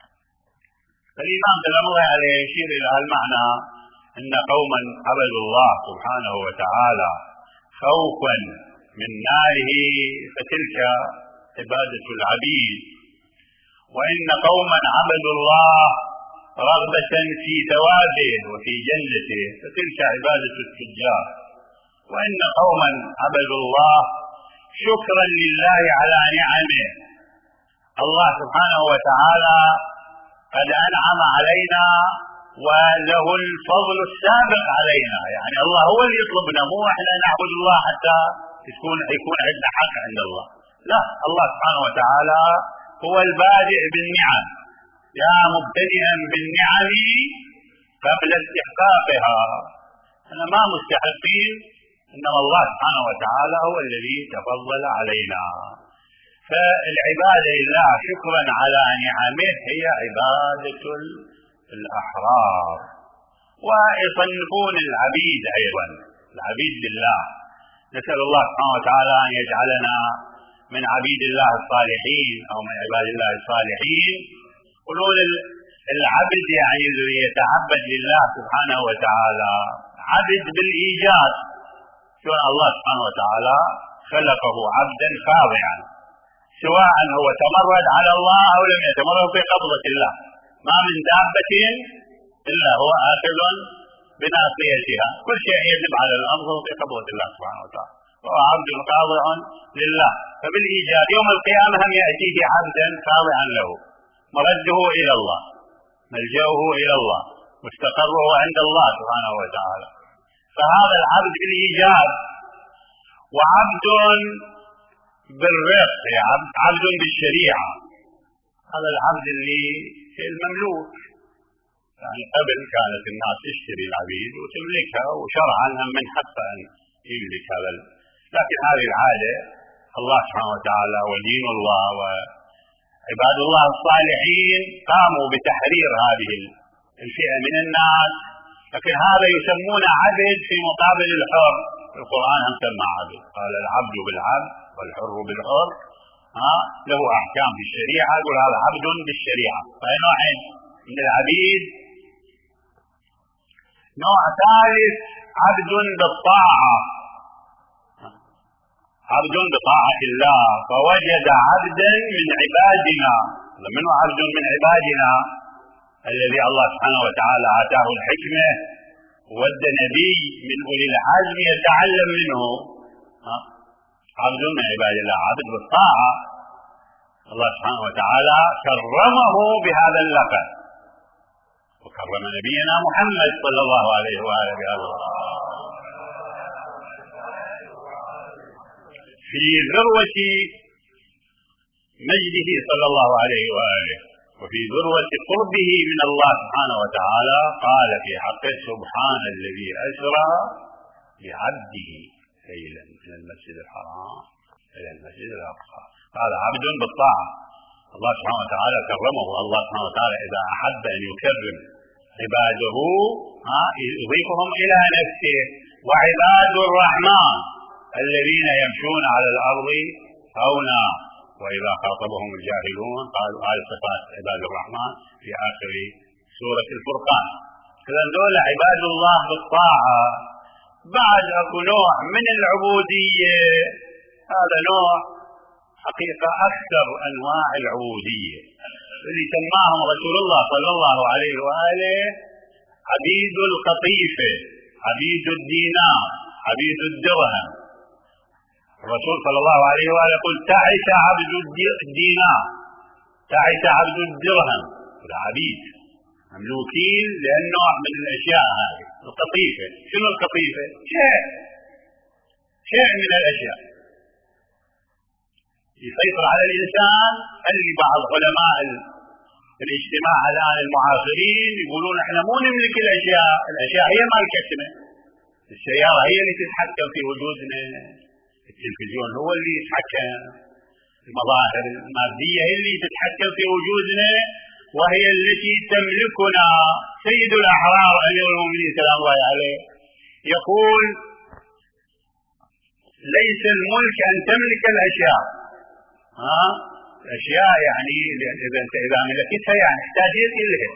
فالإمام سلام الله عليه يشير إلى المعنى أن قوما عبدوا الله سبحانه وتعالى خوفا من ناره فتلك عبادة العبيد، وإن قوما عبدوا الله رغبة في ثوابه وفي جنته فتلك عبادة التجار، وإن قوما عبدوا الله شكرا لله على نعمه. الله سبحانه وتعالى قد أنعم علينا وله الفضل السابق علينا، يعني الله هو اللي يطلبنا، مو احنا نعبد الله حتى يكون يكون عندنا حق عند الله، لا، الله سبحانه وتعالى هو البادئ بالنعم، يا مبتدئا بالنعم قبل استحقاقها. احنا ما مستحقين، انما الله سبحانه وتعالى هو الذي تفضل علينا. فالعبادة لله شكرا على نعمه هي عبادة الأحرار. ويصنفون العبيد أيضا العبيد لله، نسأل الله سبحانه وتعالى أن يجعلنا من عبيد الله الصالحين أو من عباد الله الصالحين. يقولون العبد يعني الذي يتعبد لله سبحانه وتعالى، عبد بالإيجاد، شو الله سبحانه وتعالى خلقه عبدا خاضعا، سواء هو تمرد على الله أو لم يتمرد في قبضة الله، ما من دابة إلا هو آخذ بناصيتها، كل شيء يجب على الأرض في قبضة الله سبحانه وتعالى، وهو عبد خاضع لله. فبالإيجاد يوم القيامة هم يأتيه عبدا خاضعا له، مرده إلى الله، ملجأه إلى الله، مستقره عند الله سبحانه وتعالى. فهذا العبد بالإيجاد. وعبد بالرق، عبد بالشريعة، هذا العبد اللي المملوك، يعني قبل كانت الناس تشتري العبيد وتملكها، وشرعا من حق أن يملك هذا، لكن هذه العادة الله سبحانه وتعالى ودين الله وعباد الله الصالحين قاموا بتحرير هذه الفئة من الناس، لكن هذا يسمون عبد في مقابل الحر. القرآن هم سمى عبد، قال العبد بالعبد والحر بالحر، ها له أحكام في الشريعة، يقول هذا عبد بالشريعة. فهي نوعين من العبيد. نوع ثالث عبد بالطاعة، عبد بطاعة الله، فوجد عبدا من عبادنا. من هو عبد من عبادنا؟ الذي الله سبحانه وتعالى آتاه الحكمة ود نبي من أولي العزم يتعلم منه، عبد من عباد الله، عبد بالطاعة. الله سبحانه وتعالى كرمه بهذا اللقب، كرم نبينا محمد صلى الله عليه وآله وسلم في ذروة مجده صلى الله عليه وآله وفي ذروة قربه من الله سبحانه وتعالى قال في حقه: سبحان الذي أسرى بعبده ليلا من المسجد الحرام إلى المسجد الأقصى. هذا عبد بالطاعة، الله سبحانه وتعالى كرمه. الله سبحانه وتعالى إذا أحب أن يكرم عباده يضيفهم إلى نفسه. وعباد الرحمن الذين يمشون على الأرض هونا وإذا خاطبهم الجاهلون قالوا آل صفات عباد الرحمن في آخر سورة الفرقان. إذن دول عباد الله بالطاعة. بعد أكو نوع من العبودية، هذا نوع حقيقة أكثر أنواع العبودية الذي سماهم رسول الله صلى الله عليه وآله عبيد القطيفة، عبيد الدينار، عبيد الدرهم. الرسول صلى الله عليه وآله يقول: تعس عبد الدينار، تعس عبد الدرهم. العبيد مملوكين لأنه من الأشياء هذه القطيفة. شنو القطيفة؟ شيء شيء من الأشياء يسيطر على الإنسان. اللي بعض علماء الاجتماع الآن المعاصرين يقولون احنا مو نملك الأشياء، الأشياء هي مالكتنا. السيارة هي اللي تتحكم في وجودنا، التلفزيون هو اللي يتحكم، المظاهر المادية هي اللي تتحكم في وجودنا وهي التي تملكنا. سيد الأحرار أمير المؤمنين سلام الله عليه يقول: ليس الملك أن تملك الأشياء، ها الأشياء يعني إذا أنت إذا ملكتها يعني احتاجت إليها،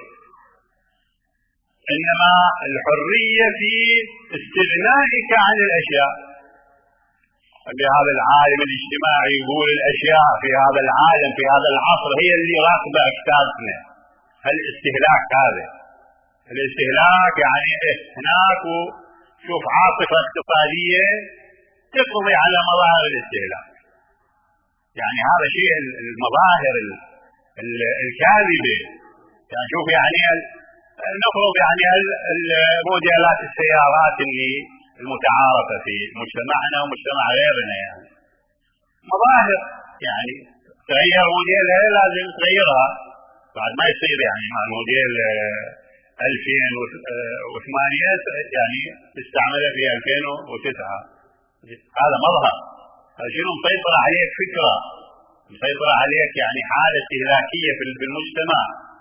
إنما الحرية في استغنائك عن الأشياء. هذا العالم الاجتماعي يقول الأشياء في هذا العالم في هذا العصر هي اللي راكبة أجسادنا. الاستهلاك هذا الاستهلاك يعني هناك وشوف عاطفة اقتصادية تقضي على مظاهر الاستهلاك. يعني هذا شيء المظاهر الكاذبة. يعني شوف يعني نفرض يعني الموديلات السيارات اللي المتعارفة في مجتمعنا ومجتمع غيرنا، يعني مظاهر يعني تغير موديلها لازم تغيرها بعد ما يصير يعني مع الموديل ألفين وثمانية يعني تستعملها في ألفين وتسعة. هذا مظهر. شنو مسيطرة عليك؟ فكرة مسيطرة عليك، يعني حالة استهلاكية في المجتمع.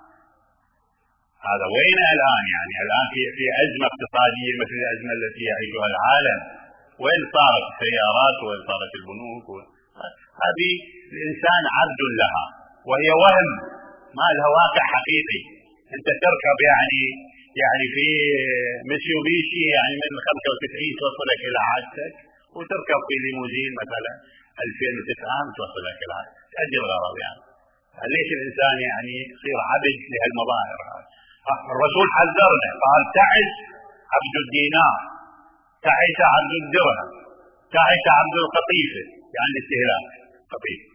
هذا وين الآن؟ يعني الآن في في أزمة اقتصادية مثل الأزمة التي يعيشها العالم. وين صارت السيارات؟ وين صارت البنوك؟ هذه الإنسان عبد لها وهي وهم، ما لها واقع حقيقي. أنت تركب يعني يعني في ميتسوبيشي يعني من خمسة وتسعين توصلك إلى عادتك، وتركب في ليموزين مثلا ألفين وتسعة توصلك إلى عادتك. أجل غرض يعني. ليش الإنسان يعني يصير عبد لهالمظاهر هذه؟ الرسول حذرنا قال: تعس عبد الدينار، تعس عبد الدرهم، تعس عبد القطيفة، يعني الاستهلاك قطيفة.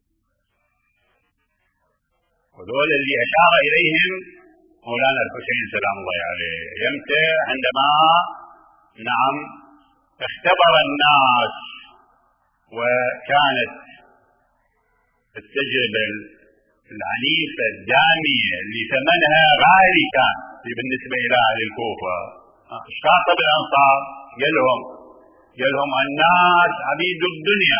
وذول اللي أشار إليهم مولانا الحسين سلام الله عليه يمتى عندما نعم اختبر الناس، وكانت التجربة العنيفة الدامية اللي ثمنها غالي كان بالنسبة إلى أهل الكوفة. خاطب الأنصار قال لهم قال لهم الناس عبيد الدنيا،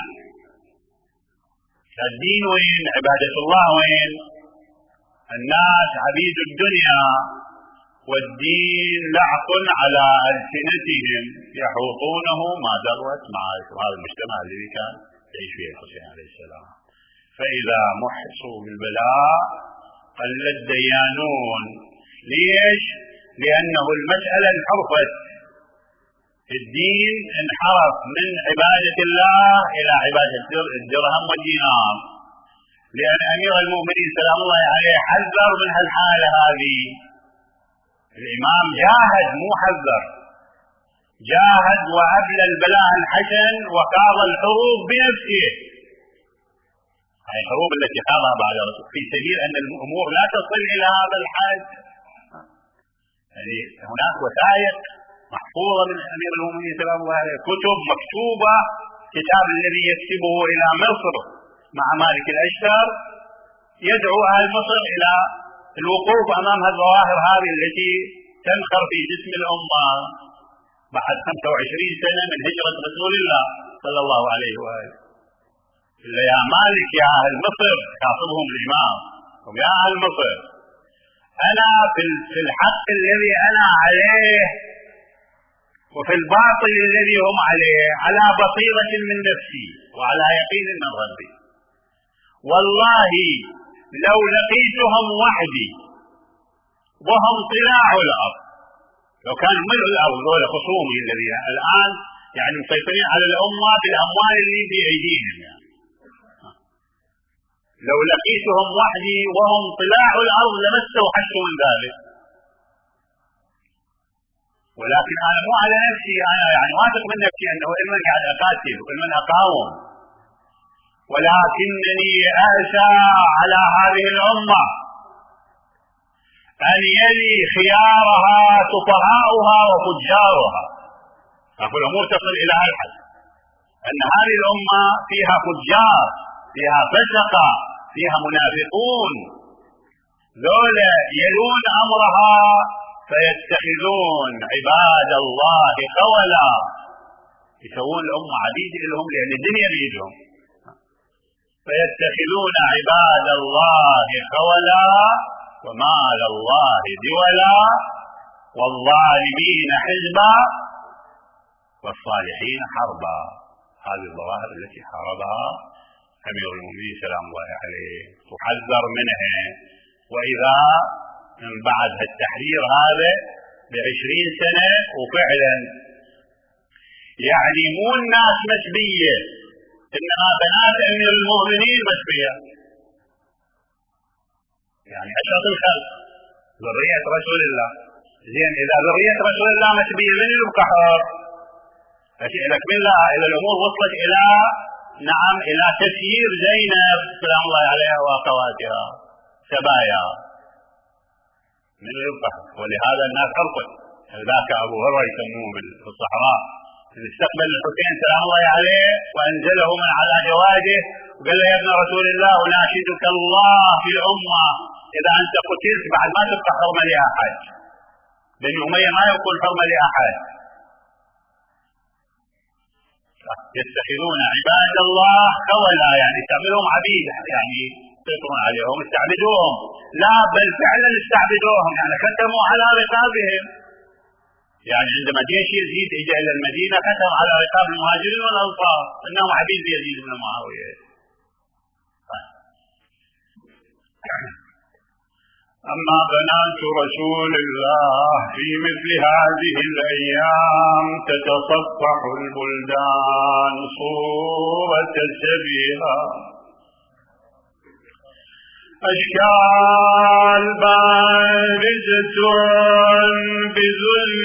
الدين وين؟ عبادة الله وين؟ الناس عبيد الدنيا والدين لعق على ألسنتهم يحوطونه ما ذروت مع هذا المجتمع الذي كان يعيش فيه الحسين عليه السلام. فإذا محصوا بالبلاء قل الديانون. ليش؟ لأنه المسألة انحرفت، الدين انحرف من عبادة الله إلى عبادة الدرهم والدينار. لأن أمير المؤمنين سلام الله عليه حذر من هالحالة هذه. الإمام جاهد مو حذر، جاهد وأبلى البلاء الحسن وقاضى الحروب بنفسه. هاي الحروب التي خاضها بعد في سبيل أن الأمور لا تصل إلى هذا الحد. يعني هناك وثائق محفوظة من أمير المؤمنين سلام الله عليه، كتب مكتوبة، كتاب الذي يكتبه إلى مصر مع مالك الأشتر يدعو أهل مصر إلى الوقوف أمام الظواهر هذه التي تنخر في جسم الأمة بعد خمسة وعشرين سنة من هجرة رسول الله صلى الله عليه وآله. إلا يا مالك يا أهل مصر، خاطبهم الإمام، يا أهل مصر أنا في الحق الذي أنا عليه وفي الباطل الذي هم عليه على بصيرة من نفسي وعلى يقين من ربي، والله لو لقيتهم وحدي وهم طلاع الأرض، لو كان ملء الأرض ولا خصومي الذين الآن يعني مسيطرين على الأمة بالأموال اللي في أيديهم، يعني لو لقيتهم وحدي وهم طلاع الأرض لما استوحشت من ذلك، ولكن أنا مو على نفسي، أنا يعني واثق من نفسي أنه إما قاعد أقاتل وإما أقاوم، ولكنني أأسى على هذه الأمة أن يلي خيارها سفهاؤها وفجارها. أقول الأمور تصل إلى الحد أن هذه الأمة فيها فجار، فيها فسقة، فيها منافقون، ذولا يلون أمرها فيتخذون عباد الله خولا، يسوون الأمة عبيد لهم لأن الدنيا بيدهم، فيتخذون عباد الله خولا ومال الله دولا والظالمين حزبا والصالحين حربا. هذه الظواهر التي حاربها أمير المؤمنين سلام الله عليه تحذر منها، وإذا من بعد التحرير هذا بعشرين سنة وفعلا يعني مو الناس مسبية، إنما بنات أمير المؤمنين مسبية، يعني أشرف الخلق ذرية رسول الله. زين إذا ذرية رسول الله مسبية من يبقى حر؟ أسألك بالله إذا الأمور وصلت إلى نعم إلى تسيير زينب سلام الله عليها وأخواتها سبايا من يبقى، ولهذا الناس حرقت. ذاك أبو هريرة يسموه في الصحراء استقبل الحسين سلام الله عليه وأنزله من على جواده وقال له يا ابن رسول الله أناشدك الله في الأمة إذا أنت قتلت بعد ما تبقى حرمة لأحد، بني أمية ما يكون حرمة لأحد. يتخذون عباد الله خولا يعني تعملهم عبيد، يعني تسيطرون عليهم استعبدوهم، لا بل فعلا استعبدوهم، يعني ختموا على رقابهم. يعني عندما جيش يزيد اجى الى المدينه ختم على رقاب المهاجرين والانصار انهم عبيد يزيد بن معاويه. اما بنات رسول الله في مثل هذه الايام تتصفح البلدان صورة سبيها، أشكال بارزة بذل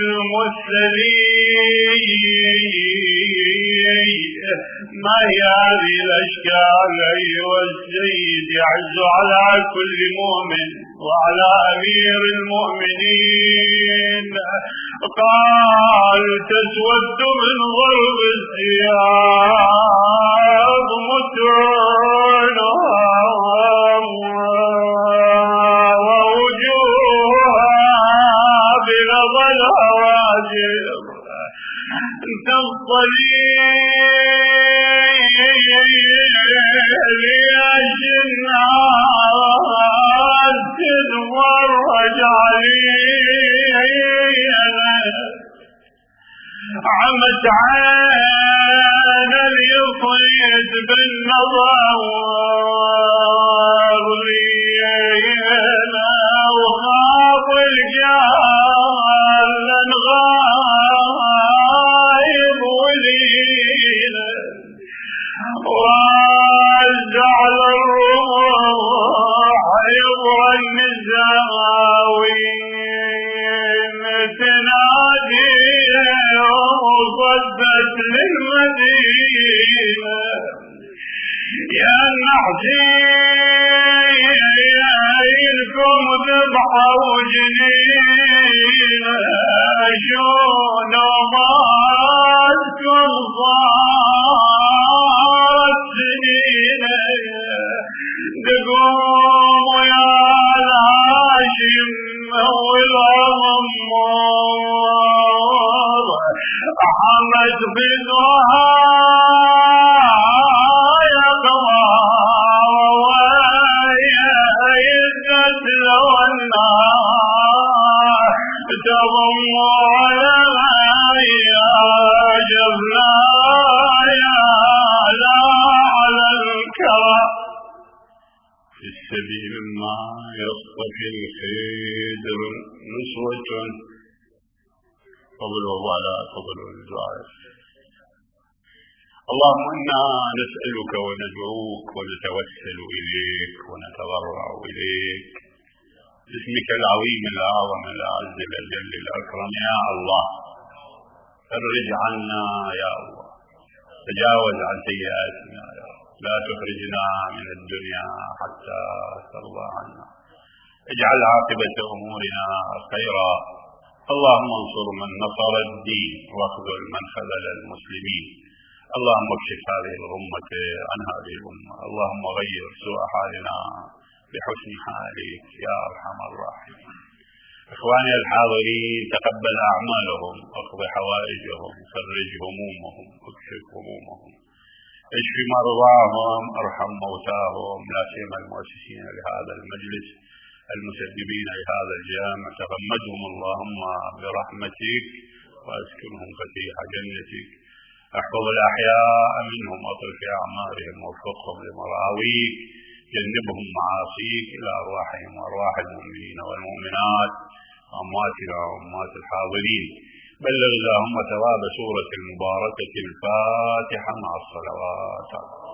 المسلمين. ما هي هذه الأشكال أيها السيد يعز على كل مؤمن وعلى أمير المؤمنين؟ قال تسود من ضرب الثياب متعنها ووجوهها بلظى الهواجر تنطلي لأجنات تتفرج علينا، عمت عين اليصيد بالنظر لينا وخاف الجهل غايب ولينا وزع الروح يضرى النزاوين تنادي وصدت للمدينة يا النحسين يايلكم ذبحة وجنين شون ما اذكر صارت سنين تقوم يا الهاشم والعمار احمد بدرها يقرا ويزدد والنار تضم على يا جبلايا لا على الكرى في السبيل ما يصطفي الخيدر نسوة فضل ولا فضل الجوائز. اللهم إنا نسألك وندعوك ونتوسل إليك ونتضرع إليك باسمك العظيم الأعظم الأعز الأجل الأكرم يا الله. فرج عنا يا الله، تجاوز عن سيئاتنا يا الله، لا تخرجنا من الدنيا حتى ترضى عنا. اجعل عاقبة أمورنا خيرا. اللهم انصر من نصر الدين واخذل من خذل المسلمين. اللهم اكشف هذه الغمة عن هذه الأمة. اللهم غير سوء حالنا بحسن حالك يا أرحم الراحمين. إخواني الحاضرين، تقبل أعمالهم، اقض حوائجهم، فرج همومهم، اكشف همومهم، اشف مرضاهم، ارحم موتاهم، لا سيما المؤسسين لهذا المجلس المسببين لهذا الجامع، تغمدهم اللهم برحمتك واسكنهم فسيح جنتك. احفظ الأحياء منهم واطل في أعمارهم ووفقهم لمراويك، جنبهم معاصيك إلى أرواحهم وأرواح المؤمنين والمؤمنات وأمواتنا وأموات الحاضرين. بلغ اللهم ثواب سورة المباركة الفاتحة مع الصلوات.